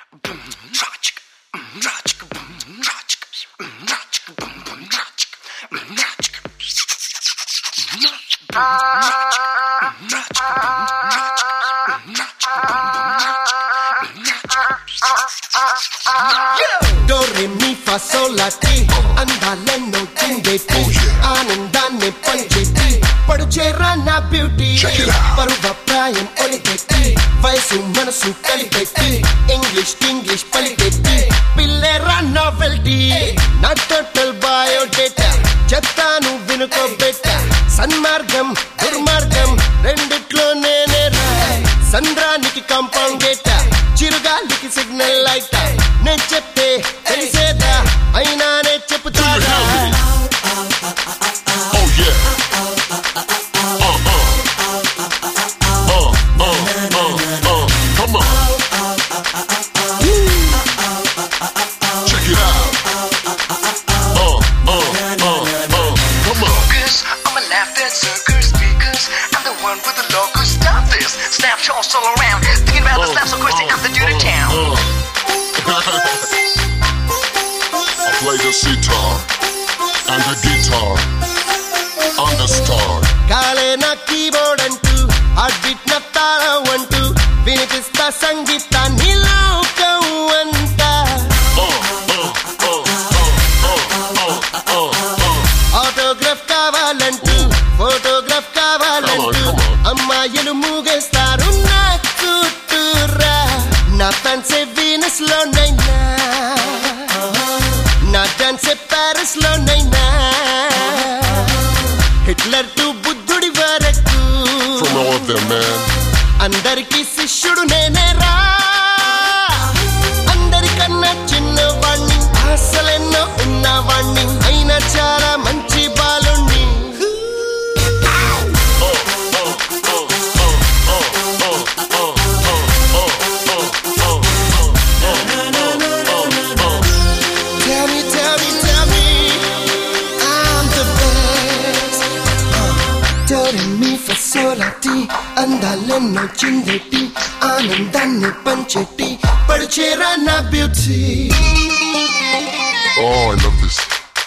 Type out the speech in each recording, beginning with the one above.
Do re mi fa sol la ti andaleno chindeti ఆనందాన్ని పంచేటి పడుచేరా నా బ్యూటీ పరువ ప్రాయం ఒలిగెట్టి వయసు మనసు కలిపెట్టి ఇంగ్లీష్ పలికెట్టి పిల్లెరా నావెల్టీ నా టోటల్ బయోడేటా చెప్తాను వినుకోబెట్ట సన్మార్గం దుర్మార్గం రెండిట్లో నేనే సంద్రానికి కాంపౌండ్ గేట చిరుగాలికి సిగ్నల్ లైట్ నే చెప్తే తెలిసేదా అయినానే చెప్తాడా Snapshots all around, thinking about the snaps, of course they have to do the town. I play the sitar and the guitar on the star. Kale na keyboard antu, heartbeat na taram antu, vinipista sangeeta nilokam anta. Autograph kavalantu, photograph kavalantu, అమ్మాయిలు మూగేస్తారు నా చుట్టూరా నా ఫ్యాన్సే Venus లోనైనా నా డాన్సే Paris లోనైనా Hitler to బుద్ధుడి వరకు అందరికీ శిష్యుడు నేనేరా అందరికన్నా చిన్నవాణ్ణి అసలెన్నో ఉన్నవాణ్ణి అయినా చాలా మంచి బాలుణ్ణి సోలాటి అందాలెన్నో చిందేటి ఆనందాన్ని పంచేటి పడుచేరా నా beauty. Oh, I love this.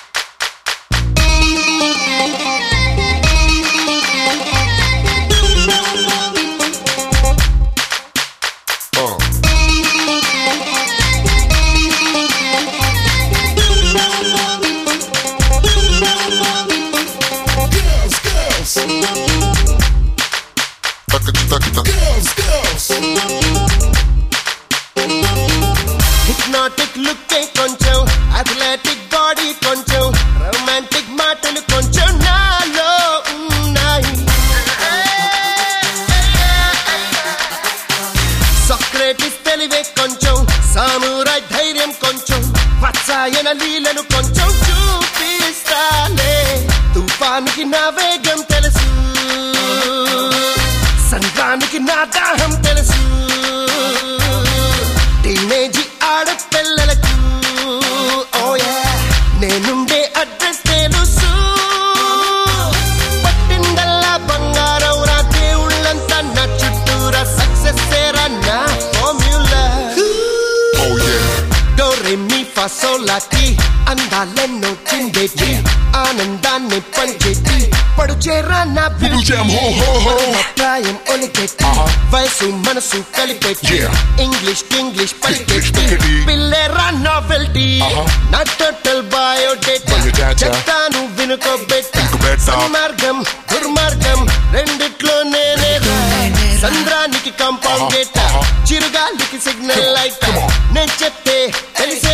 Hypnotic look కొంచెం అథ్లెటిక్ బాడీ కొంచెం రొమాంటిక్ మాటలు కొంచెం నాలో ఉన్నాయి సాక్రేటిస్ తెలివే కొంచెం సామురాయ్ ధైర్యం కొంచెం వత్సాయన లీలను కొంచెం చూపిస్తాలే తుఫానికి నా వేగం తెలుసు సంద్రానికి నా దాహం తెలుసు టీనేజీ ఆడపిల్లలకు ఓయా నేనుండే అడ్రస్ తెలుసు పట్టిందల్లా బంగారం రా దేవుళ్ళంతా నా చుట్టూరా సక్సెస్ ఏరా నా ఫార్మ్యులా డో రే మీ ఫా సోల్ లా టి అందాలెన్నో చిందేటి ఆనందాన్ని పంచేటి పడుచేరా నా బ్యూటీ ప్రాయం ఒలికెట్టి వయసు మనసు కలిపెట్టి ఇంగ్లీష్ పలికెట్టి పిల్లెరా నావెల్టీ నా టోటల్ బయోడేటా చెప్తాను వినుకోబెట్ట సన్మార్గం దుర్మార్గం రెండిట్లో నేనే సంద్రానికి కాంపౌండ్ గేట చిరుగాలికి సిగ్నల్ లైట్ నేను చెప్తే తెలిసే